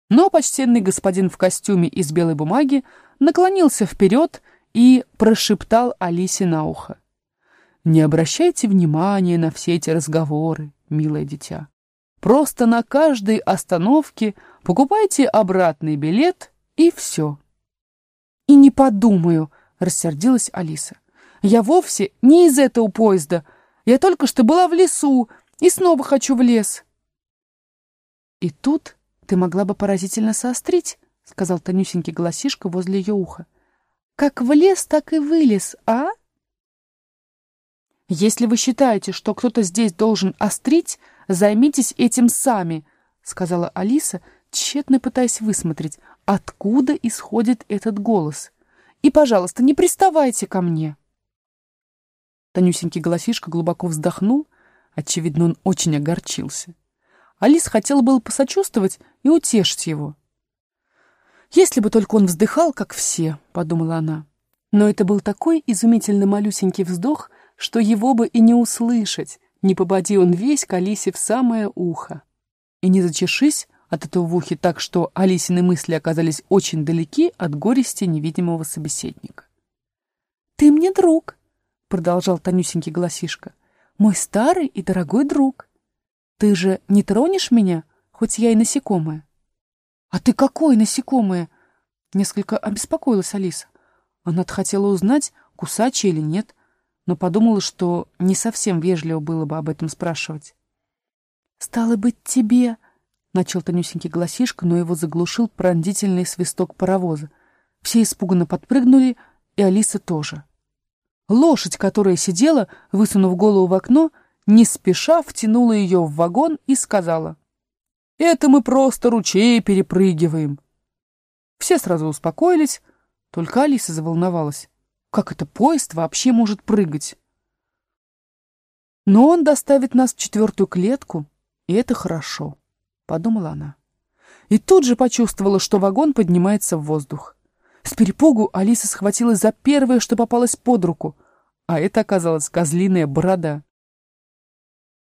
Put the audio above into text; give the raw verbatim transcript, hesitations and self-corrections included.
Но почтенный господин в костюме из белой бумаги наклонился вперед и прошептал Алисе на ухо: «Не обращайте внимания на все эти разговоры, милое дитя. Просто на каждой остановке покупайте обратный билет, и все». «И не подумаю», — рассердилась Алиса. «Я вовсе не из этого поезда. Я только что была в лесу и снова хочу в лес». «И тут ты могла бы поразительно соострить», — сказал тонюсенький голосишка возле ее уха. «Как влез, так и вылез, а?» «Если вы считаете, что кто-то здесь должен острить, займитесь этим сами», — сказала Алиса, тщетно пытаясь высмотреть, откуда исходит этот голос. «И, пожалуйста, не приставайте ко мне». Тонюсенький голосишка глубоко вздохнул. Очевидно, он очень огорчился. Алиса хотела было посочувствовать и утешить его. «Если бы только он вздыхал, как все», — подумала она. Но это был такой изумительно малюсенький вздох, что его бы и не услышать, не попади он весь к Алисе в самое ухо. И не зачешись от этого в ухе так, что Алисины мысли оказались очень далеки от горести невидимого собеседника. «Ты мне друг», — продолжал тонюсенький голосишка, — «мой старый и дорогой друг. Ты же не тронешь меня, хоть я и насекомое?» «А ты какое насекомое?» — несколько обеспокоилась Алиса. Она-то хотела узнать, кусачая или нет, но подумала, что не совсем вежливо было бы об этом спрашивать. «Стало быть, тебе...» — начал тонюсенький голосишка, но его заглушил пронзительный свисток паровоза. Все испуганно подпрыгнули, и Алиса тоже. Лошадь, которая сидела, высунув голову в окно, не спеша втянула ее в вагон и сказала: «Это мы просто ручей перепрыгиваем». Все сразу успокоились, только Алиса заволновалась. Как это поезд вообще может прыгать? «Но он доставит нас в четвертую клетку, и это хорошо», — подумала она. И тут же почувствовала, что вагон поднимается в воздух. С перепугу Алиса схватилась за первое, что попалось под руку, а это оказалась козлиная борода.